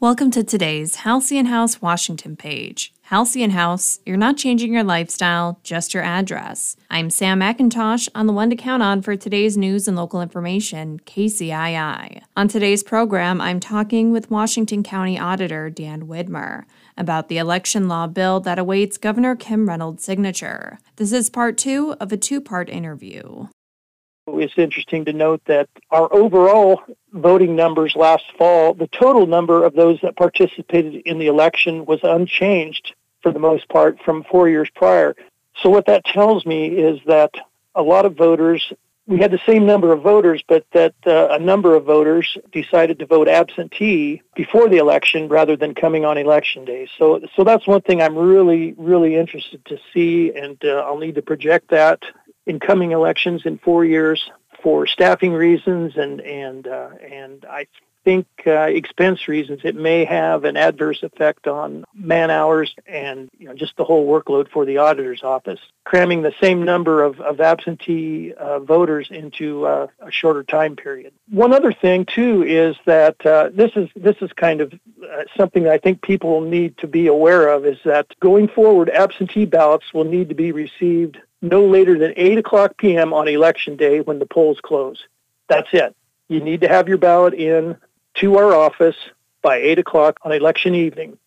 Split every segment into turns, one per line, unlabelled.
Welcome to today's Halcyon House Washington page. Halcyon House, you're not changing your lifestyle, just your address. I'm Sam McIntosh on the one to count on for today's news and local information, KCII. On today's program, I'm talking with Washington County Auditor Dan Widmer about the election law bill that awaits Governor Kim Reynolds' signature. This is part 2 of a 2-part interview.
It's interesting to note that our overall voting numbers last fall, the total number of those that participated in the election was unchanged for the most part from 4 years prior. So what that tells me is that a lot of voters, we had the same number of voters, but that a number of voters decided to vote absentee before the election rather than coming on election day. So that's one thing I'm really interested to see, and I'll need to project that in coming elections in 4 years for staffing reasons and I think expense reasons. It may have an adverse effect on man hours and just the whole workload for the auditor's office. Cramming the same number of absentee voters into a shorter time period. One other thing too is that this is kind of something that I think people will need to be aware of, is that going forward, absentee ballots will need to be received no later than 8 o'clock p.m. on election day when the polls close. That's it. You need to have your ballot in to our office by 8 o'clock on election evening.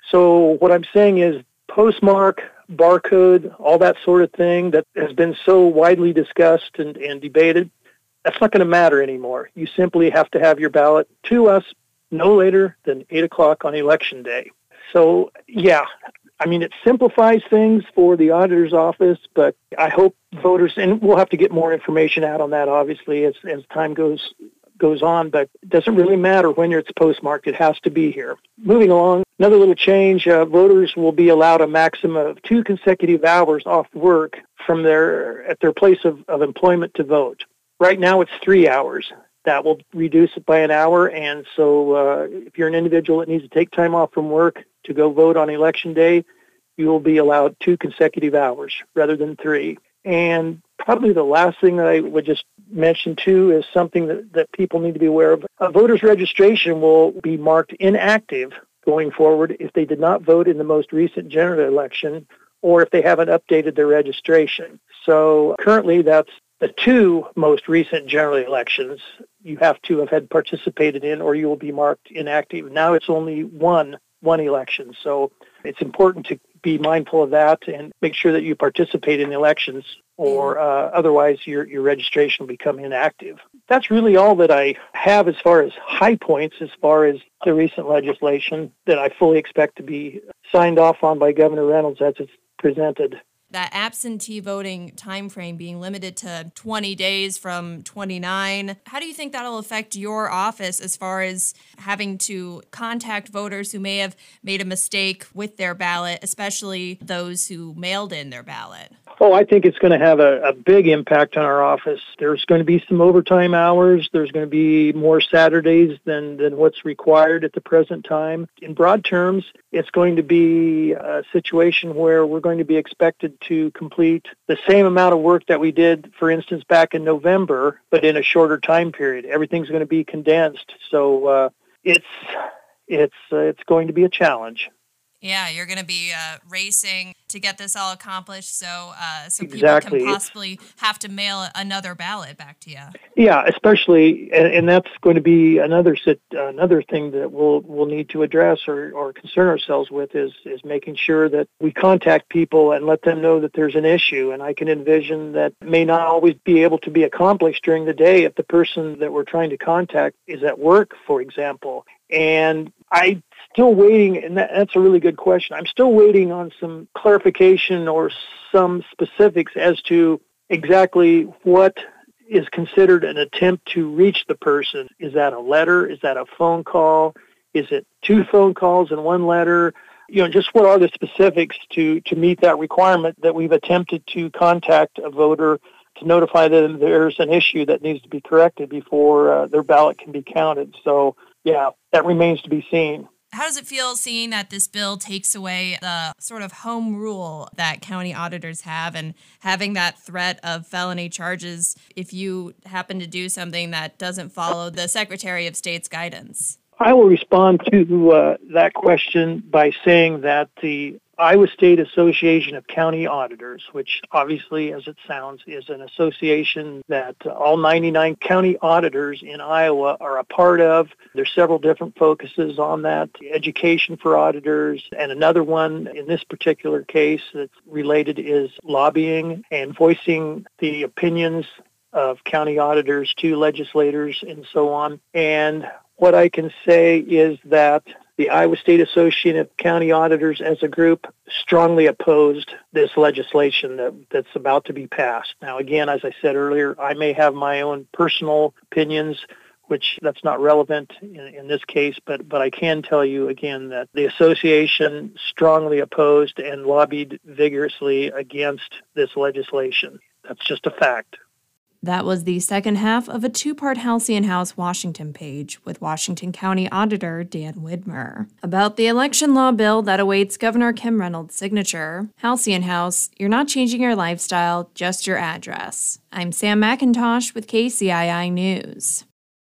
So what I'm saying is postmark, barcode, all that sort of thing that has been so widely discussed and debated, that's not going to matter anymore. You simply have to have your ballot to us no later than 8 o'clock on election day. So, yeah, I mean, it simplifies things for the auditor's office, but I hope voters, and we'll have to get more information out on that, obviously, as time goes on, but it doesn't really matter when it's postmarked. It has to be here. Moving along, another little change, voters will be allowed a maximum of 2 consecutive hours off work from at their place of employment to vote. Right now it's 3 hours. That will reduce it by an hour, and so if you're an individual that needs to take time off from work to go vote on election day, you will be allowed 2 consecutive hours rather than 3. And probably the last thing that I would just mention too is something that people need to be aware of. A voter's registration will be marked inactive going forward if they did not vote in the most recent general election or if they haven't updated their registration. So currently that's the 2 most recent general elections you have to have had participated in, or you will be marked inactive. Now it's only one election. So it's important to be mindful of that and make sure that you participate in the elections, or otherwise your registration will become inactive. That's really all that I have as far as high points, as far as the recent legislation that I fully expect to be signed off on by Governor Reynolds as it's presented.
That absentee voting time frame being limited to 20 days from 29, how do you think that'll affect your office as far as having to contact voters who may have made a mistake with their ballot, especially those who mailed in their ballot?
Oh, I think it's going to have a big impact on our office. There's going to be some overtime hours. There's going to be more Saturdays than what's required at the present time. In broad terms, it's going to be a situation where we're going to be expected to complete the same amount of work that we did, for instance, back in November, but in a shorter time period. Everything's going to be condensed. So it's going to be a challenge.
Yeah, you're going to be racing to get this all accomplished, so
Exactly.
People can possibly have to mail another ballot back to you.
Yeah, especially, and that's going to be another thing that we'll need to address or concern ourselves with is making sure that we contact people and let them know that there's an issue. And I can envision that may not always be able to be accomplished during the day if the person that we're trying to contact is at work, for example. And I'm still waiting, and that's a really good question. I'm still waiting on some clarification or some specifics as to exactly what is considered an attempt to reach the person. Is that a letter? Is that a phone call? Is it 2 phone calls and 1 letter? Just what are the specifics to meet that requirement that we've attempted to contact a voter to notify them there's an issue that needs to be corrected before their ballot can be counted. So, yeah, that remains to be seen.
How does it feel seeing that this bill takes away the sort of home rule that county auditors have and having that threat of felony charges if you happen to do something that doesn't follow the Secretary of State's guidance?
I will respond to that question by saying that the Iowa State Association of County Auditors, which obviously, as it sounds, is an association that all 99 county auditors in Iowa are a part of. There's several different focuses on that, education for auditors, and another one in this particular case that's related is lobbying and voicing the opinions of county auditors to legislators and so on. And what I can say is that the Iowa State Association of County Auditors as a group strongly opposed this legislation that's about to be passed. Now, again, as I said earlier, I may have my own personal opinions, which that's not relevant in this case, but I can tell you again that the association strongly opposed and lobbied vigorously against this legislation. That's just a fact.
That was the second half of a two-part Halcyon House Washington page with Washington County Auditor Dan Widmer. About the election law bill that awaits Governor Kim Reynolds' signature, Halcyon House, you're not changing your lifestyle, just your address. I'm Sam McIntosh with KCII News.